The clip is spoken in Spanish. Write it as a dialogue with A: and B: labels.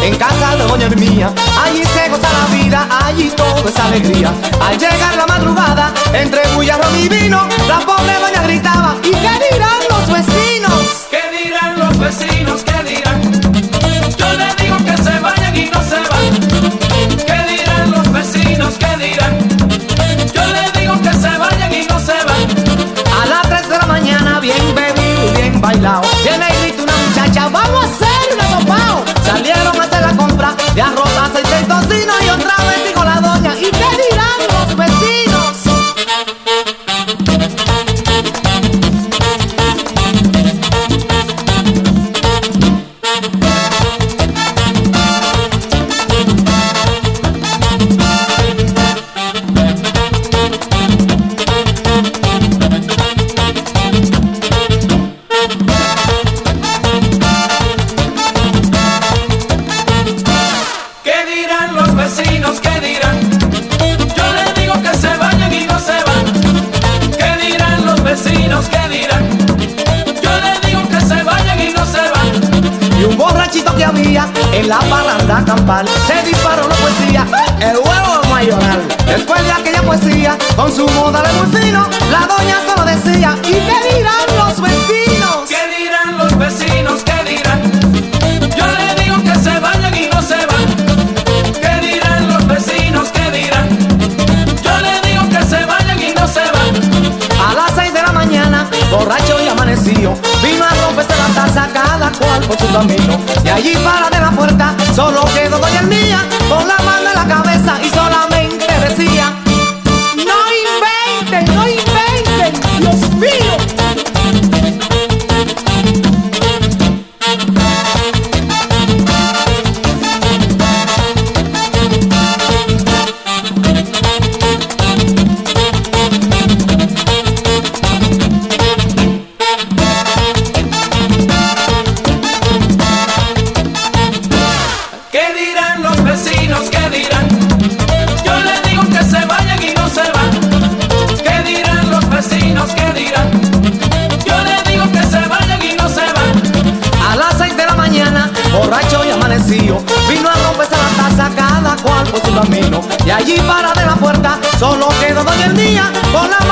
A: en casa de doña Hermía. Allí se goza la vida, allí todo es alegría. Al llegar la madrugada, entre bulla, ron y vino, la pobre doña gritaba: ¿y qué dirán los vecinos?
B: ¿Qué dirán los vecinos? ¿Qué dirán? Yo les digo que se vayan y no se van. ¿Qué dirán los vecinos? ¿Qué dirán? Yo les digo que se vayan y no se van.
A: A las 3 de la mañana, bien bebido y bien bailado, viene y grita una muchacha: vamos a hacer un asopao. Salieron a hacer la compra de arroz, aceite y tocino, y otra vez dijo la doña: ¿y qué dirán los vecinos?
B: ¿Qué dirán los vecinos? ¿Qué dirán? Yo les digo que se vayan y no se van. ¿Qué dirán los vecinos? ¿Qué dirán? Yo les digo que se vayan y no se van.
A: Y un borrachito que había en la parranda campal se disparó la poesía, el huevo mayoral. Después de aquella poesía, con su modales muy fino, la doña solo decía: ¿y qué dirán los vecinos?
B: ¿Qué dirán los vecinos? ¿Qué dirán? Yo les digo que se vayan y no se van. ¿Qué dirán los vecinos? ¿Qué dirán? Yo les digo que se vayan y no se van.
A: A las 6 de la mañana, borracho y amanecido, vino a romperse la taza, cada cual por su camino. Y allí para de la puerta, solo quedó doña Hermía, con la mano en la cabeza y solamente decía: no inventen, no inventen, Dios mío.
B: ¿Qué dirán los vecinos? ¿Qué dirán? Yo les digo que se vayan y no se van. ¿Qué dirán los vecinos? ¿Qué dirán? Yo les digo que se vayan y no se van.
A: A las 6 de la mañana, borracho y amanecido, vino a romperse la taza, cada cual por su camino. Y allí para de la puerta, solo quedó doña Hermía, con la